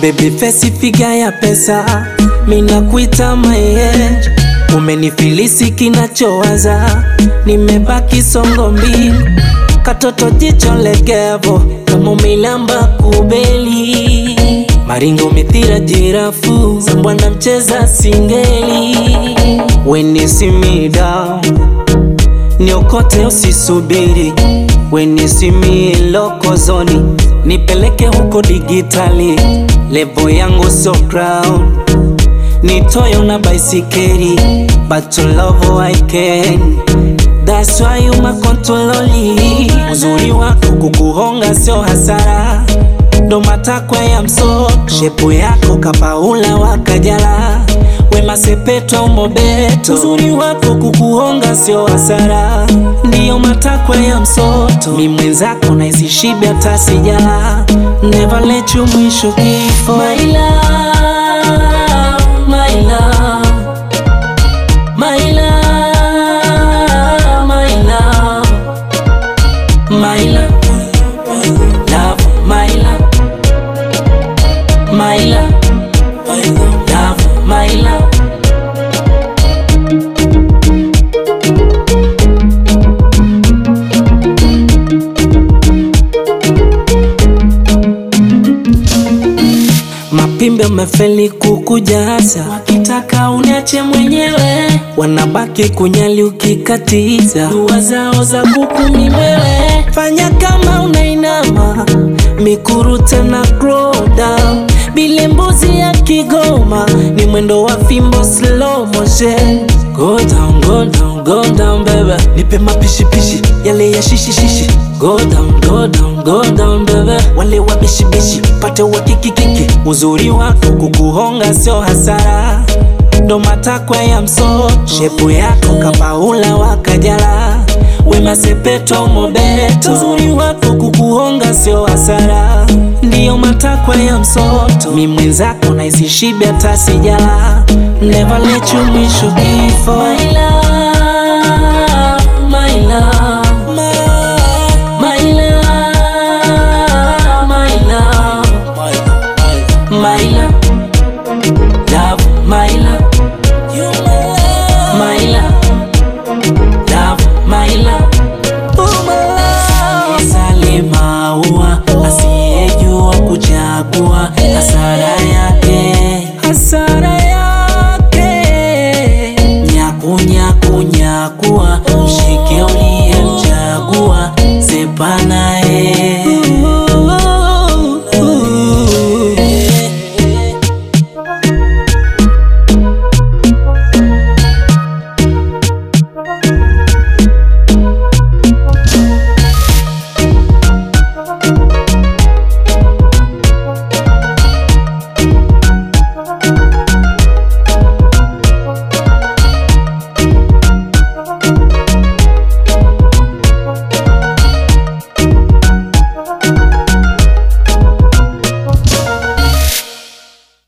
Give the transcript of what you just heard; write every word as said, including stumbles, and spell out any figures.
baby face figa ya pesa, mina kuita my age. Umenifilisi kinachowaza, nimebaki songo mbili. Katoto jicho legevo, kama umelamba kubeli. Maringo mithira jirafu, sambwana mcheza singeli. When you see me down, niokote usisubiri. When you see me loko zoni, nipeleke huko digitali. Levo yangu so crown, nitoyo na baisikeri. But to love I can, that's why you my controloli. Uzuri wako kukuhonga sio hasara, ndo matakwa ya msoto. Shepu yako kapaula wakajala, wema sepeto umobeto. Uzuri wako kukuhonga sio hasara, ndiyo matakwa ya msoto. Mi mwenzako na isi shibe hata sijala, never let you mwisho kifo. My love, my love, my love, my love, my love, love, my love, my love, love, my love. Mapimbe mefeli kukujaza, wakitaka uniache mwenyewe, wanabaki kunyali ukikatiza. Dua zao za kuku ni wewe, fanya kama unainama, mikuru tena grow down. Bile mbuzi ya Kigoma, ni mwendo wa fimbo slow motion. Go down, go down, go down baby, nipe mapishi pishi, yale ya shishi shishi. Go down, go down, go down baby, wale wa bishi bishi, pate wa kiki kiki. Uzuri wako kukuhonga sio hasara, ndo matakwa ya msoto. Shepu yako kapaula wakajala, wema sepeto umobeto. Uzuri wako kukuhonga sio hasara, ndiyo matakwa ya msoto. Mi mwenzako na isi shibe hata sijala, never let you mwisho kifo. My love.